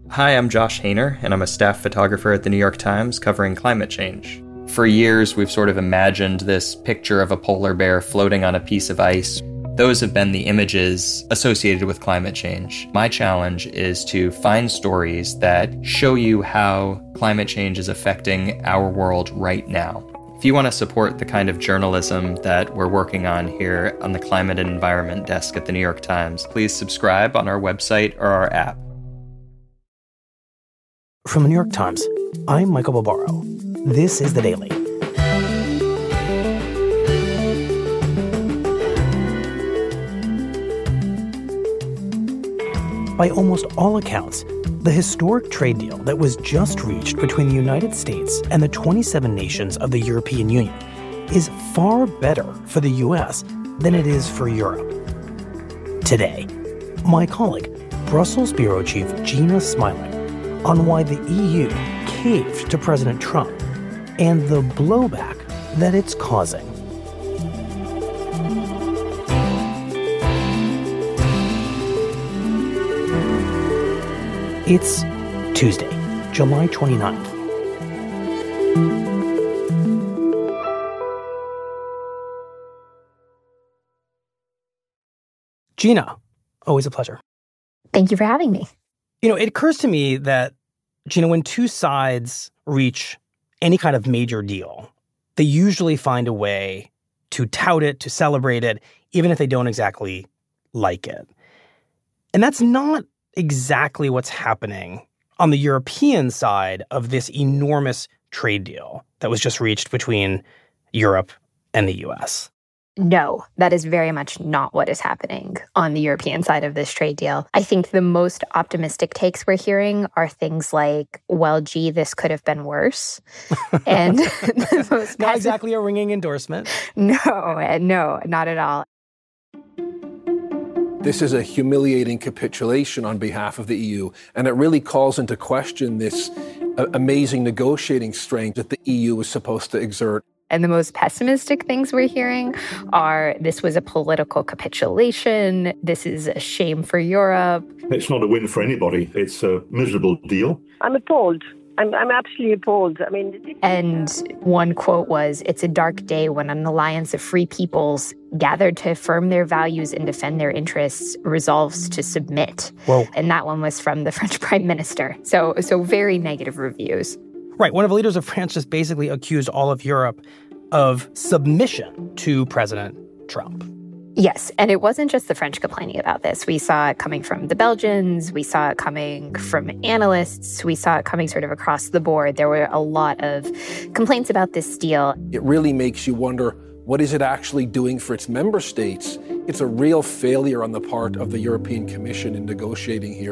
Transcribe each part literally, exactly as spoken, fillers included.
Hi, I'm Josh Hainer, and I'm a staff photographer at the New York Times covering climate change. For years, we've sort of imagined this picture of a polar bear floating on a piece of ice. Those have been the images associated with climate change. My challenge is to find stories that show you how climate change is affecting our world right now. If you want to support the kind of journalism that we're working on here on the Climate and Environment Desk at the New York Times, please subscribe on our website or our app. From the New York Times, I'm Michael Barbaro. This is The Daily. By almost all accounts, the historic trade deal that was just reached between the United States and the twenty-seven nations of the European Union is far better for the U S than it is for Europe. Today, my colleague, Brussels Bureau Chief Gina Smiling, on why the E U caved to President Trump and the blowback that it's causing. It's Tuesday, July twenty-ninth. Gina, always a pleasure. Thank you for having me. You know, it occurs to me that, Gina, when two sides reach any kind of major deal, they usually find a way to tout it, to celebrate it, even if they don't exactly like it. And that's not exactly what's happening on the European side of this enormous trade deal that was just reached between Europe and the U S. No, that is very much not what is happening on the European side of this trade deal. I think the most optimistic takes we're hearing are things like, well, gee, this could have been worse. And the most not exactly a ringing endorsement. No, no, not at all. This is a humiliating capitulation on behalf of the E U, and it really calls into question this uh, amazing negotiating strength that the E U was supposed to exert. And the most pessimistic things we're hearing are this was a political capitulation. This is a shame for Europe. It's not a win for anybody. It's a miserable deal. I'm appalled. I'm, I'm absolutely appalled. I mean, and one quote was, "It's a dark day when an alliance of free peoples gathered to affirm their values and defend their interests resolves to submit." Whoa. And that one was from the French Prime Minister. So, so very negative reviews. Right. One of the leaders of France just basically accused all of Europe of submission to President Trump. Yes, and it wasn't just the French complaining about this. We saw it coming from the Belgians. We saw it coming from analysts. We saw it coming sort of across the board. There were a lot of complaints about this deal. It really makes you wonder, what is it actually doing for its member states? It's a real failure on the part of the European Commission in negotiating here.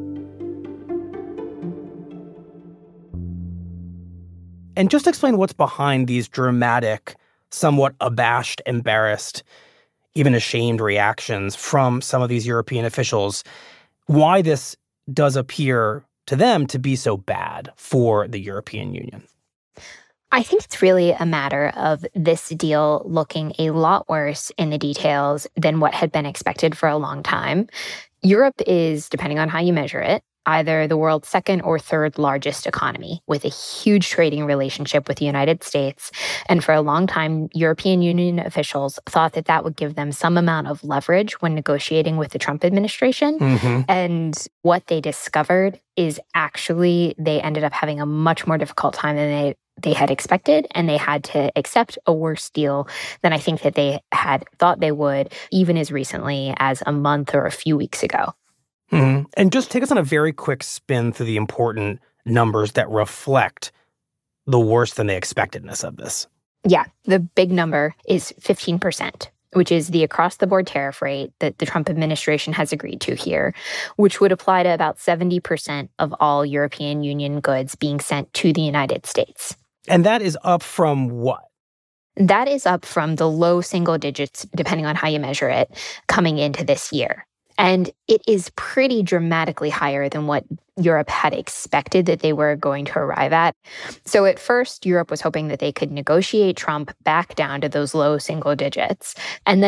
And just explain what's behind these dramatic, somewhat abashed, embarrassed, even ashamed reactions from some of these European officials, why this does appear to them to be so bad for the European Union. I think it's really a matter of this deal looking a lot worse in the details than what had been expected for a long time. Europe is, depending on how you measure it, either the world's second or third largest economy with a huge trading relationship with the United States. And for a long time, European Union officials thought that that would give them some amount of leverage when negotiating with the Trump administration. Mm-hmm. And what they discovered is actually they ended up having a much more difficult time than they they had expected, and they had to accept a worse deal than I think that they had thought they would, even as recently as a month or a few weeks ago. Mm-hmm. And just take us on a very quick spin through the important numbers that reflect the worse than they expectedness of this. Yeah, the big number is fifteen percent, which is the across-the-board tariff rate that the Trump administration has agreed to here, which would apply to about seventy percent of all European Union goods being sent to the United States. And that is up from what? That is up from the low single digits, depending on how you measure it, coming into this year. And it is pretty dramatically higher than what Europe had expected that they were going to arrive at. So at first, Europe was hoping that they could negotiate Trump back down to those low single digits. And then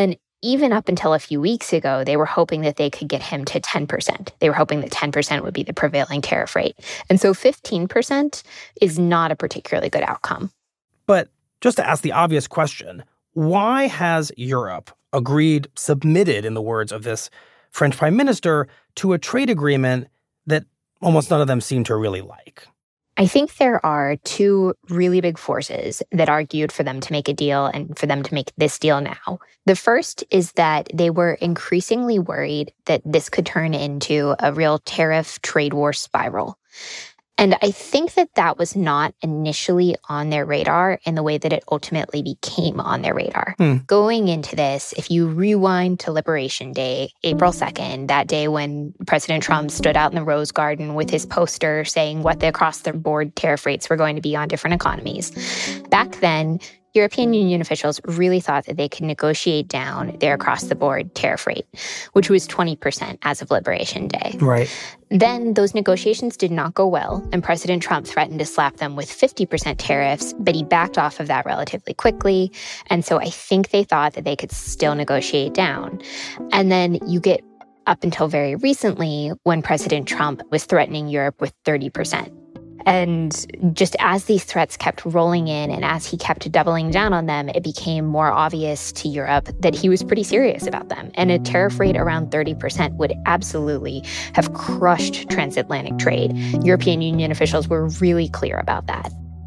even up until a few weeks ago, they were hoping that they could get him to ten percent. They were hoping that ten percent would be the prevailing tariff rate. And so fifteen percent is not a particularly good outcome. But just to ask the obvious question, why has Europe agreed, submitted, in the words of this French prime minister, to a trade agreement that almost none of them seem to really like? I think there are two really big forces that argued for them to make a deal and for them to make this deal now. The first is that they were increasingly worried that this could turn into a real tariff trade war spiral. And I think that that was not initially on their radar in the way that it ultimately became on their radar. Hmm. Going into this, if you rewind to Liberation Day, April second, that day when President Trump stood out in the Rose Garden with his poster saying what the across-the-board tariff rates were going to be on different economies. Back then, European Union officials really thought that they could negotiate down their across-the-board tariff rate, which was twenty percent as of Liberation Day. Right. Then those negotiations did not go well, and President Trump threatened to slap them with fifty percent tariffs, but he backed off of that relatively quickly. And so I think they thought that they could still negotiate down. And then you get up until very recently when President Trump was threatening Europe with thirty percent. And just as these threats kept rolling in and as he kept doubling down on them, it became more obvious to Europe that he was pretty serious about them. And a tariff rate around thirty percent would absolutely have crushed transatlantic trade. European Union officials were really clear about that.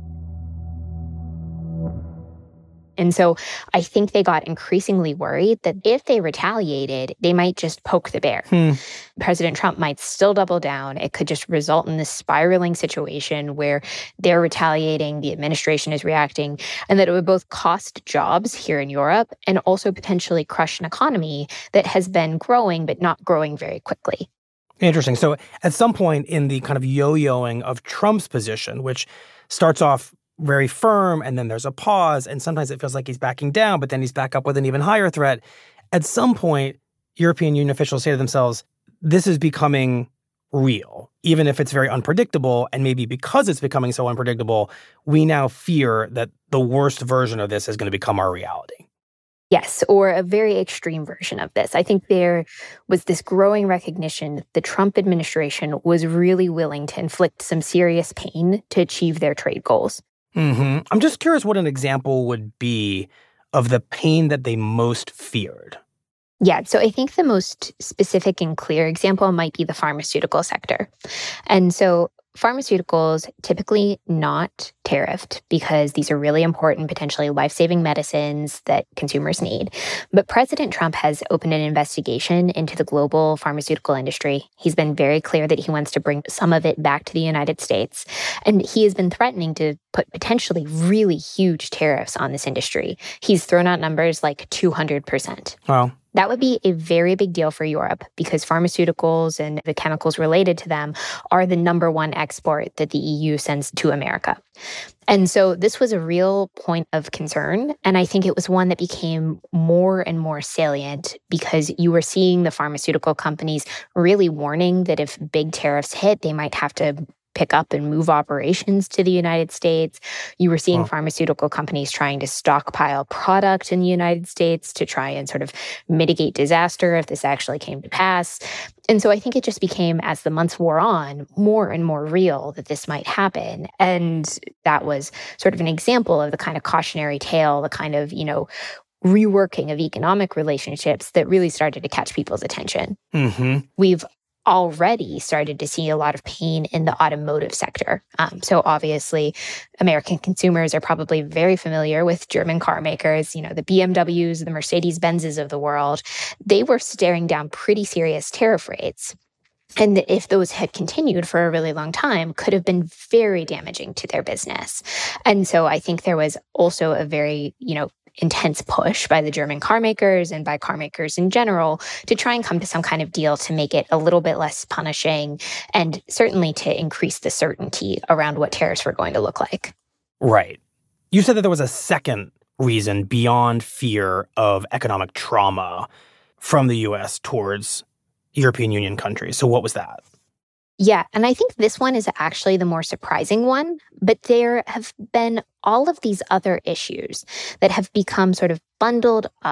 And so I think they got increasingly worried that if they retaliated, they might just poke the bear. Hmm. President Trump might still double down. It could just result in this spiraling situation where they're retaliating, the administration is reacting, and that it would both cost jobs here in Europe and also potentially crush an economy that has been growing, but not growing very quickly. Interesting. So at some point in the kind of yo-yoing of Trump's position, which starts off very firm, and then there's a pause, and sometimes it feels like he's backing down, but then he's back up with an even higher threat. At some point, European Union officials say to themselves, this is becoming real, even if it's very unpredictable, and maybe because it's becoming so unpredictable, we now fear that the worst version of this is going to become our reality. Yes, or a very extreme version of this. I think there was this growing recognition that the Trump administration was really willing to inflict some serious pain to achieve their trade goals. Mm-hmm. I'm just curious what an example would be of the pain that they most feared. Yeah, so I think the most specific and clear example might be the pharmaceutical sector. And so pharmaceuticals typically not tariffed because these are really important, potentially life-saving medicines that consumers need. But President Trump has opened an investigation into the global pharmaceutical industry. He's been very clear that he wants to bring some of it back to the United States. And he has been threatening to put potentially really huge tariffs on this industry. He's thrown out numbers like two hundred percent. Wow. That would be a very big deal for Europe because pharmaceuticals and the chemicals related to them are the number one export that the E U sends to America. And so this was a real point of concern. And I think it was one that became more and more salient because you were seeing the pharmaceutical companies really warning that if big tariffs hit, they might have to pick up and move operations to the United States. You were seeing wow. pharmaceutical companies trying to stockpile product in the United States to try and sort of mitigate disaster if this actually came to pass. And so I think it just became, as the months wore on, more and more real that this might happen. And that was sort of an example of the kind of cautionary tale, the kind of, you know, reworking of economic relationships that really started to catch people's attention. Mm-hmm. We've already started to see a lot of pain in the automotive sector. Um, so obviously, American consumers are probably very familiar with German car makers, you know, the B M Ws, the Mercedes-Benzes of the world. They were staring down pretty serious tariff rates. And if those had continued for a really long time, could have been very damaging to their business. And so I think there was also a very, you know, intense push by the German car makers and by car makers in general to try and come to some kind of deal to make it a little bit less punishing and certainly to increase the certainty around what tariffs were going to look like. Right. You said that there was a second reason beyond fear of economic trauma from the U S towards European Union countries. So what was that? Yeah, and I think this one is actually the more surprising one, but there have been all of these other issues that have become sort of bundled up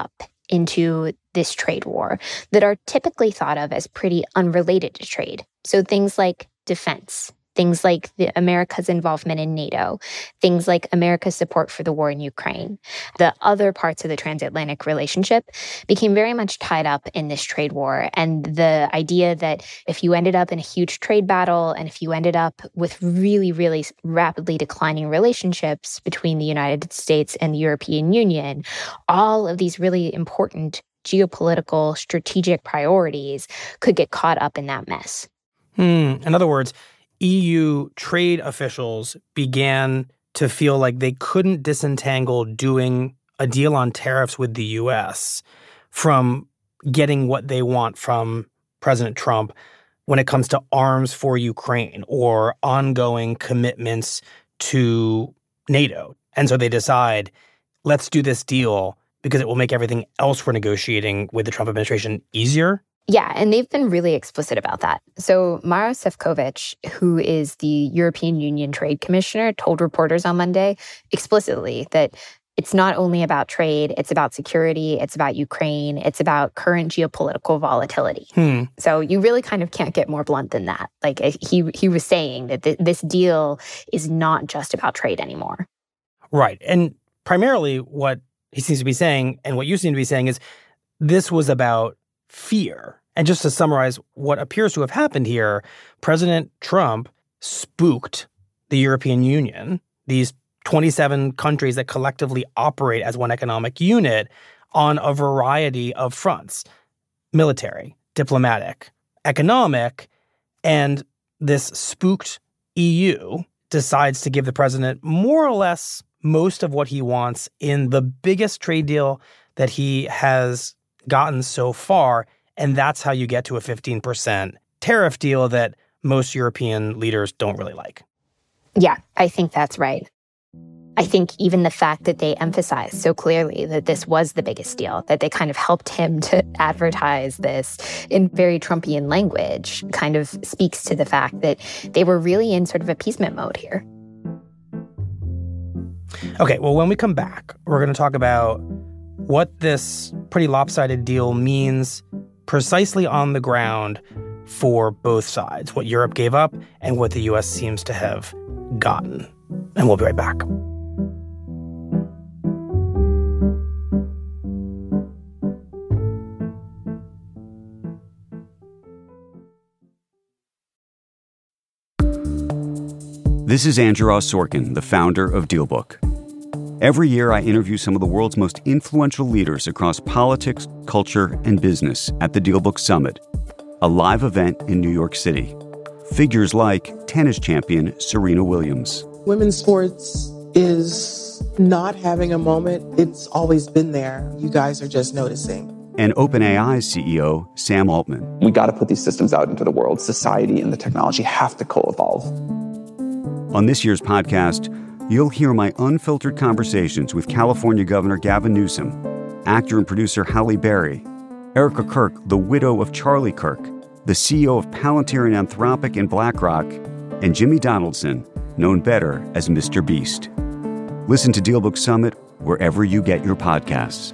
into this trade war that are typically thought of as pretty unrelated to trade. So things like defense, things like the America's involvement in NATO, things like America's support for the war in Ukraine. The other parts of the transatlantic relationship became very much tied up in this trade war. And the idea that if you ended up in a huge trade battle and if you ended up with really, really rapidly declining relationships between the United States and the European Union, all of these really important geopolitical strategic priorities could get caught up in that mess. Hmm. In other words, E U trade officials began to feel like they couldn't disentangle doing a deal on tariffs with the U S from getting what they want from President Trump when it comes to arms for Ukraine or ongoing commitments to NATO. And so they decide, let's do this deal because it will make everything else we're negotiating with the Trump administration easier. Yeah, and they've been really explicit about that. So Maros Sefcovic, who is the European Union Trade Commissioner, told reporters on Monday explicitly that it's not only about trade, it's about security, it's about Ukraine, it's about current geopolitical volatility. Hmm. So you really kind of can't get more blunt than that. Like he he was saying that th- this deal is not just about trade anymore. Right. And primarily what he seems to be saying and what you seem to be saying is this was about fear. And just to summarize what appears to have happened here, President Trump spooked the European Union, these twenty-seven countries that collectively operate as one economic unit, on a variety of fronts: military, diplomatic, economic, and this spooked E U decides to give the president more or less most of what he wants in the biggest trade deal that he has gotten so far, and that's how you get to a fifteen percent tariff deal that most European leaders don't really like. Yeah, I think that's right. I think even the fact that they emphasized so clearly that this was the biggest deal, that they kind of helped him to advertise this in very Trumpian language, kind of speaks to the fact that they were really in sort of appeasement mode here. Okay, well, when we come back, we're going to talk about what this pretty lopsided deal means precisely on the ground for both sides, what Europe gave up and what the U S seems to have gotten. And we'll be right back. This is Andrew Ross Sorkin, the founder of DealBook. Every year, I interview some of the world's most influential leaders across politics, culture, and business at the DealBook Summit, a live event in New York City. Figures like tennis champion Serena Williams. Women's sports is not having a moment. It's always been there. You guys are just noticing. And OpenAI's C E O, Sam Altman. We got to put these systems out into the world. Society and the technology have to co-evolve. On this year's podcast, you'll hear my unfiltered conversations with California Governor Gavin Newsom, actor and producer Halle Berry, Erica Kirk, the widow of Charlie Kirk, the C E O of Palantir and Anthropic and BlackRock, and Jimmy Donaldson, known better as Mister Beast. Listen to DealBook Summit wherever you get your podcasts.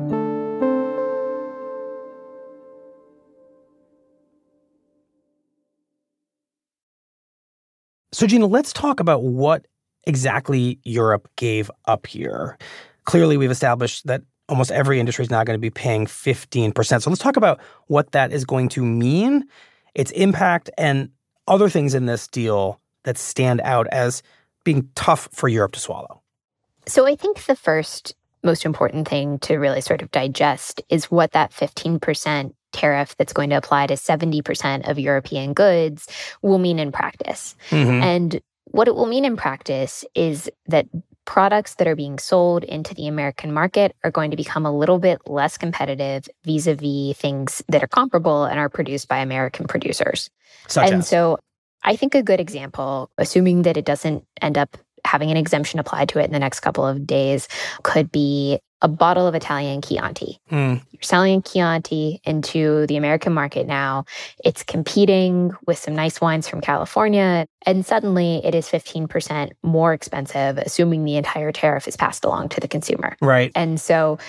So, Gina, let's talk about what exactly Europe gave up here. Clearly, we've established that almost every industry is now going to be paying fifteen percent. So let's talk about what that is going to mean, its impact, and other things in this deal that stand out as being tough for Europe to swallow. So I think the first most important thing to really sort of digest is what that fifteen percent tariff that's going to apply to seventy percent of European goods will mean in practice. Mm-hmm. And what it will mean in practice is that products that are being sold into the American market are going to become a little bit less competitive vis-a-vis things that are comparable and are produced by American producers. Such and as? so I think a good example, assuming that it doesn't end up having an exemption applied to it in the next couple of days, could be a bottle of Italian Chianti. Mm. You're selling Chianti into the American market now. It's competing with some nice wines from California, and suddenly it is fifteen percent more expensive, assuming the entire tariff is passed along to the consumer. Right. And so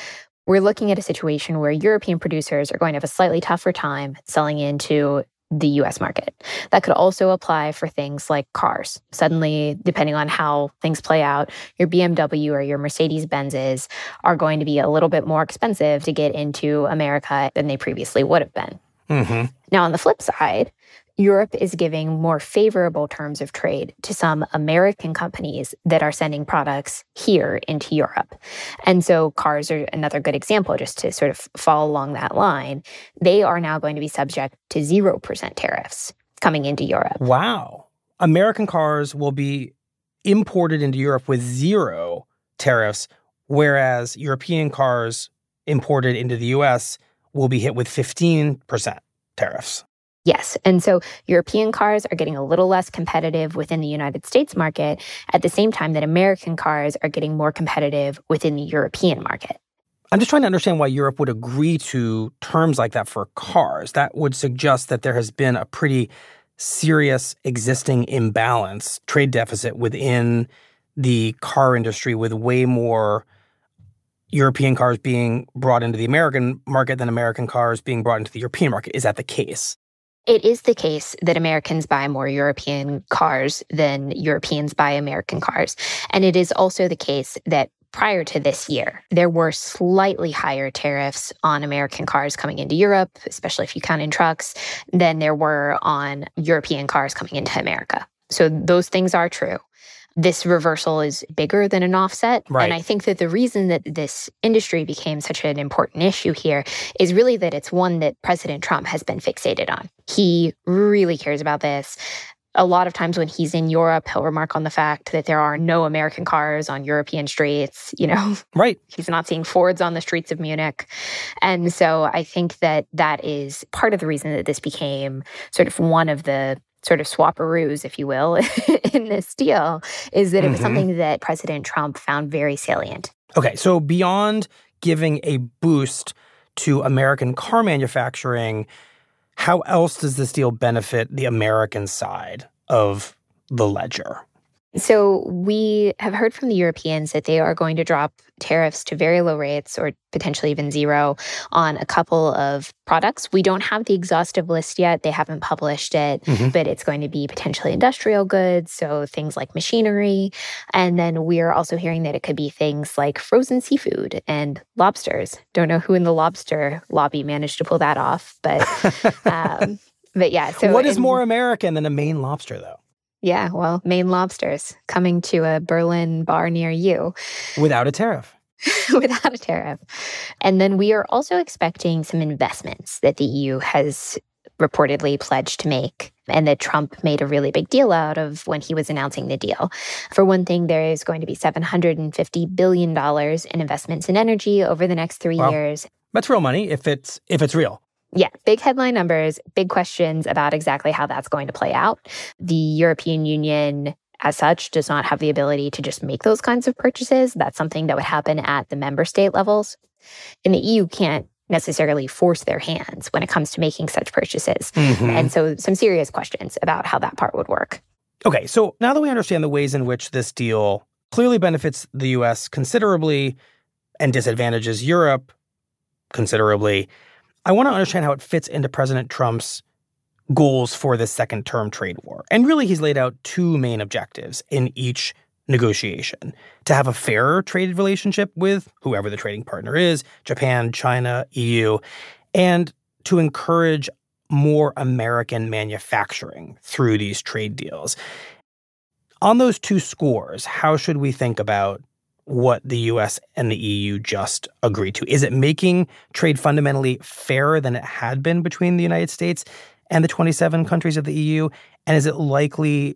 we're looking at a situation where European producers are going to have a slightly tougher time selling into the U S market. That could also apply for things like cars. Suddenly, depending on how things play out, your B M W or your Mercedes-Benzes are going to be a little bit more expensive to get into America than they previously would have been. Mm-hmm. Now, on the flip side, Europe is giving more favorable terms of trade to some American companies that are sending products here into Europe. And so cars are another good example, just to sort of follow along that line. They are now going to be subject to zero percent tariffs coming into Europe. Wow. American cars will be imported into Europe with zero tariffs, whereas European cars imported into the U S will be hit with fifteen percent tariffs. Yes. And so European cars are getting a little less competitive within the United States market at the same time that American cars are getting more competitive within the European market. I'm just trying to understand why Europe would agree to terms like that for cars. That would suggest that there has been a pretty serious existing imbalance, trade deficit within the car industry, with way more European cars being brought into the American market than American cars being brought into the European market. Is that the case? It is the case that Americans buy more European cars than Europeans buy American cars. And it is also the case that prior to this year, there were slightly higher tariffs on American cars coming into Europe, especially if you count in trucks, than there were on European cars coming into America. So those things are true. This reversal is bigger than an offset. Right. And I think that the reason that this industry became such an important issue here is really that it's one that President Trump has been fixated on. He really cares about this. A lot of times when he's in Europe, he'll remark on the fact that there are no American cars on European streets, you know. Right. He's not seeing Fords on the streets of Munich. And so I think that that is part of the reason that this became sort of one of the sort of swapperoos, if you will, in this deal, is that it was mm-hmm. something that President Trump found very salient. Okay, so beyond giving a boost to American car manufacturing, how else does this deal benefit the American side of the ledger? So we have heard from the Europeans that they are going to drop tariffs to very low rates or potentially even zero on a couple of products. We don't have the exhaustive list yet. They haven't published it, mm-hmm. but it's going to be potentially industrial goods, so things like machinery. And then we're also hearing that it could be things like frozen seafood and lobsters. Don't know who in the lobster lobby managed to pull that off, but um, but yeah. So what is and, more American than a Maine lobster, though? Yeah, well, Maine lobsters coming to a Berlin bar near you. Without a tariff. Without a tariff. And then we are also expecting some investments that the E U has reportedly pledged to make and that Trump made a really big deal out of when he was announcing the deal. For one thing, there is going to be seven hundred fifty billion dollars in investments in energy over the next three wow. years. That's real money if it's if it's real. Yeah, big headline numbers, big questions about exactly how that's going to play out. The European Union, as such, does not have the ability to just make those kinds of purchases. That's something that would happen at the member state levels. And the E U can't necessarily force their hands when it comes to making such purchases. Mm-hmm. And so some serious questions about how that part would work. Okay, so now that we understand the ways in which this deal clearly benefits the U S considerably and disadvantages Europe considerably, I want to understand how it fits into President Trump's goals for this second-term trade war. And really, he's laid out two main objectives in each negotiation: to have a fairer trade relationship with whoever the trading partner is, Japan, China, E U, and to encourage more American manufacturing through these trade deals. On those two scores, how should we think about what the U S and the E U just agreed to? Is it making trade fundamentally fairer than it had been between the United States and the twenty-seven countries of the E U? And is it likely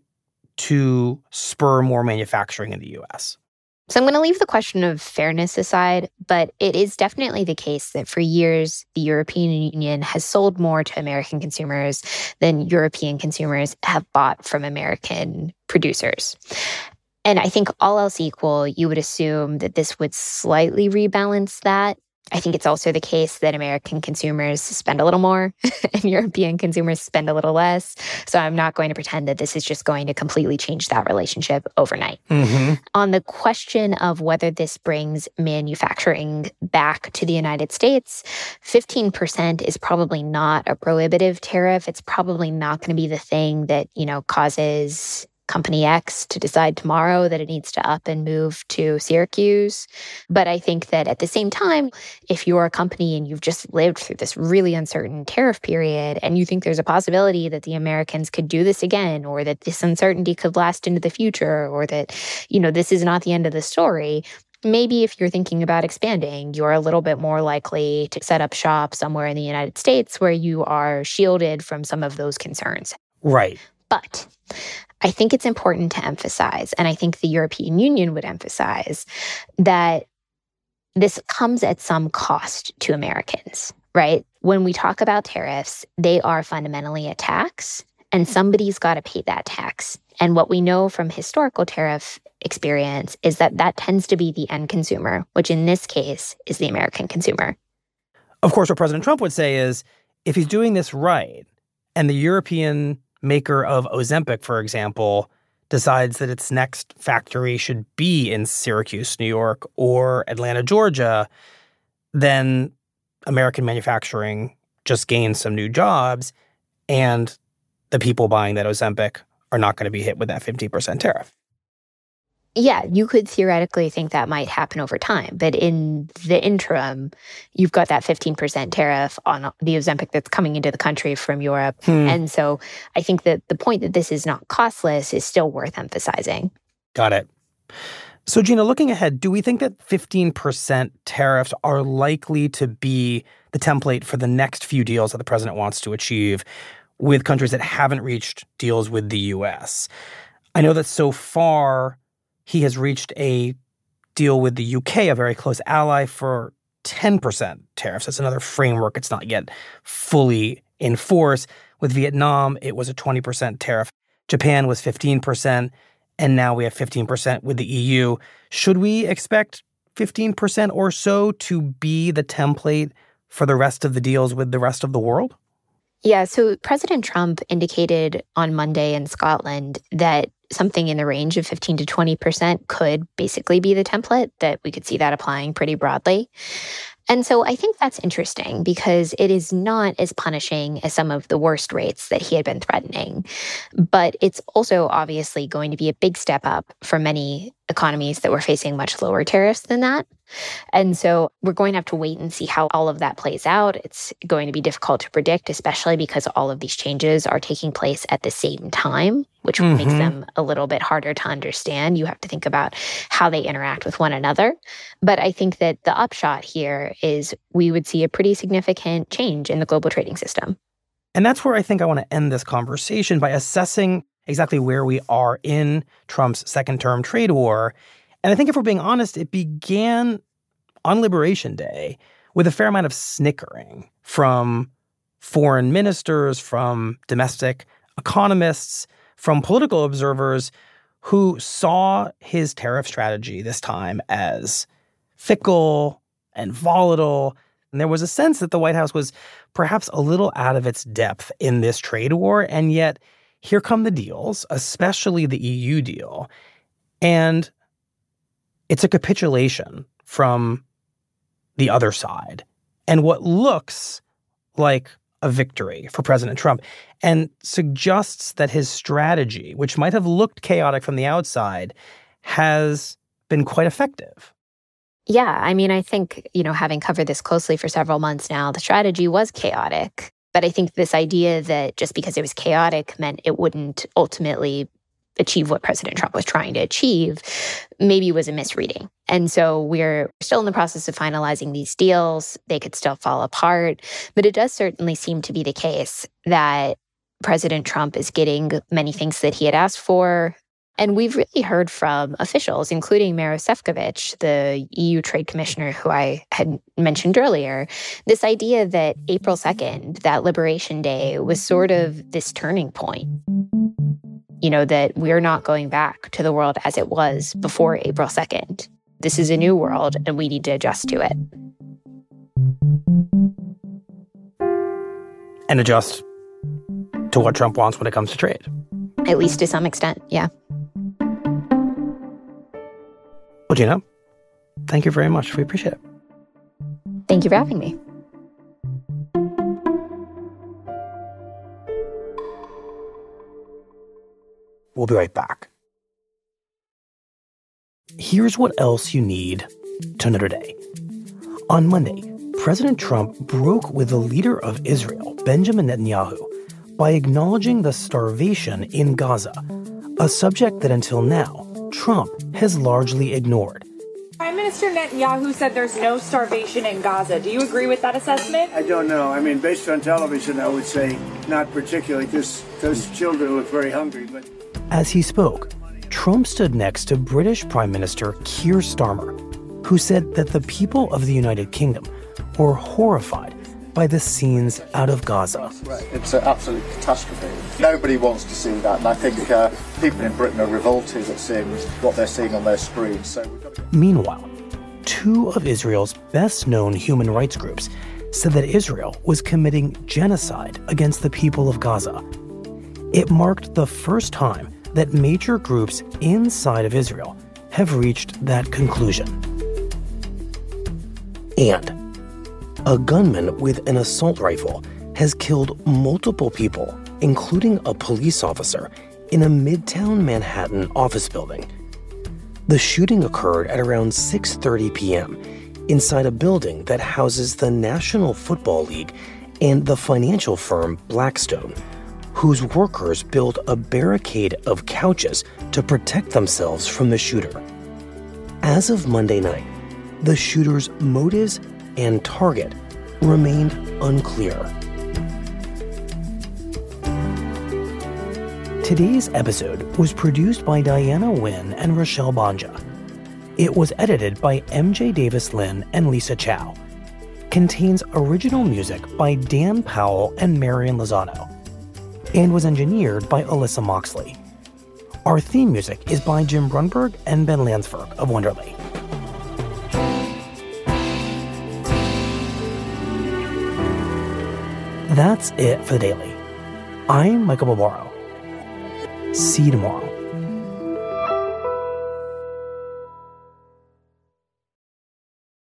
to spur more manufacturing in the U S? So I'm going to leave the question of fairness aside, but it is definitely the case that for years, the European Union has sold more to American consumers than European consumers have bought from American producers. And I think all else equal, you would assume that this would slightly rebalance that I think it's also the case that American consumers spend a little more and European consumers spend a little less. So I'm not going to pretend that this is just going to completely change that relationship overnight. Mm-hmm. On the question of whether this brings manufacturing back to the United States, fifteen percent is probably not a prohibitive tariff. It's probably not going to be the thing that, you know, causes Company X to decide tomorrow that it needs to up and move to Syracuse. But I think that at the same time, if you're a company and you've just lived through this really uncertain tariff period and you think there's a possibility that the Americans could do this again, or that this uncertainty could last into the future, or that, you know, this is not the end of the story, maybe if you're thinking about expanding, you're a little bit more likely to set up shop somewhere in the United States where you are shielded from some of those concerns. Right. But I think it's important to emphasize, and I think the European Union would emphasize, that this comes at some cost to Americans, right? When we talk about tariffs, they are fundamentally a tax, and somebody's got to pay that tax. And what we know from historical tariff experience is that that tends to be the end consumer, which in this case is the American consumer. Of course, what President Trump would say is, if he's doing this right, and the European maker of Ozempic, for example, decides that its next factory should be in Syracuse, New York, or Atlanta, Georgia, then American manufacturing just gains some new jobs, and the people buying that Ozempic are not going to be hit with that fifteen percent tariff. Yeah, you could theoretically think that might happen over time. But in the interim, you've got that fifteen percent tariff on the Ozempic that's coming into the country from Europe. Hmm. And so I think that the point that this is not costless is still worth emphasizing. Got it. So, Gina, looking ahead, do we think that fifteen percent tariffs are likely to be the template for the next few deals that the president wants to achieve with countries that haven't reached deals with the U S? I know that so far he has reached a deal with the U K, a very close ally, for ten percent tariffs. That's another framework. It's not yet fully in force. With Vietnam, it was a twenty percent tariff. Japan was fifteen percent, and now we have fifteen percent with the E U. Should we expect fifteen percent or so to be the template for the rest of the deals with the rest of the world? Yeah, so President Trump indicated on Monday in Scotland that something in the range of fifteen to twenty percent could basically be the template, that we could see that applying pretty broadly. And so I think that's interesting because it is not as punishing as some of the worst rates that he had been threatening. But it's also obviously going to be a big step up for many economies that were facing much lower tariffs than that. And so we're going to have to wait and see how all of that plays out. It's going to be difficult to predict, especially because all of these changes are taking place at the same time, which mm-hmm. makes them a little bit harder to understand. You have to think about how they interact with one another. But I think that the upshot here is we would see a pretty significant change in the global trading system. And that's where I think I want to end this conversation, by assessing exactly where we are in Trump's second-term trade war. And I think if we're being honest, it began on Liberation Day with a fair amount of snickering from foreign ministers, from domestic economists, from political observers who saw his tariff strategy this time as fickle and volatile. And there was a sense that the White House was perhaps a little out of its depth in this trade war. And yet, here come the deals, especially the E U deal. And it's a capitulation from the other side, and what looks like a victory for President Trump, and suggests that his strategy, which might have looked chaotic from the outside, has been quite effective. Yeah, I mean, I think, you know, having covered this closely for several months now, the strategy was chaotic. But I think this idea that just because it was chaotic meant it wouldn't ultimately achieve what President Trump was trying to achieve maybe was a misreading. And so we're still in the process of finalizing these deals. They could still fall apart. But it does certainly seem to be the case that President Trump is getting many things that he had asked for. And we've really heard from officials, including Maroš Šefčovič, the E U trade commissioner who I had mentioned earlier, this idea that April second, that Liberation Day, was sort of this turning point. You know, that we're not going back to the world as it was before April second. This is a new world, and we need to adjust to it. and adjust to what Trump wants when it comes to trade. At least to some extent, yeah. Well, Gina, thank you very much. We appreciate it. Thank you for having me. We'll be right back. Here's what else you need to know today. On Monday, President Trump broke with the leader of Israel, Benjamin Netanyahu, by acknowledging the starvation in Gaza, a subject that until now, Trump has largely ignored. Prime Minister Netanyahu said there's no starvation in Gaza. Do you agree with that assessment? I don't know. I mean, based on television, I would say not particularly, because those children look very hungry. But as he spoke, Trump stood next to British Prime Minister Keir Starmer, who said that the people of the United Kingdom were horrified by the scenes out of Gaza. Right. It's an absolute catastrophe. Nobody wants to see that, and I think uh, people in Britain are revolted at seeing what they're seeing on their screens. So we've got to... Meanwhile, two of Israel's best-known human rights groups said that Israel was committing genocide against the people of Gaza. It marked the first time that major groups inside of Israel have reached that conclusion. And a gunman with an assault rifle has killed multiple people, including a police officer, in a Midtown Manhattan office building. The shooting occurred at around six thirty p.m. inside a building that houses the National Football League and the financial firm Blackstone, whose workers built a barricade of couches to protect themselves from the shooter. As of Monday night, the shooter's motives and target remained unclear. Today's episode was produced by Diana Nguyen and Rochelle Banja. It was edited by M J Davis Lin and Lisa Chow. Contains original music by Dan Powell and Marian Lozano, and was engineered by Alyssa Moxley. Our theme music is by Jim Brunberg and Ben Lansford of Wonderly. That's it for the Daily. I'm Michael Barbaro. See you tomorrow.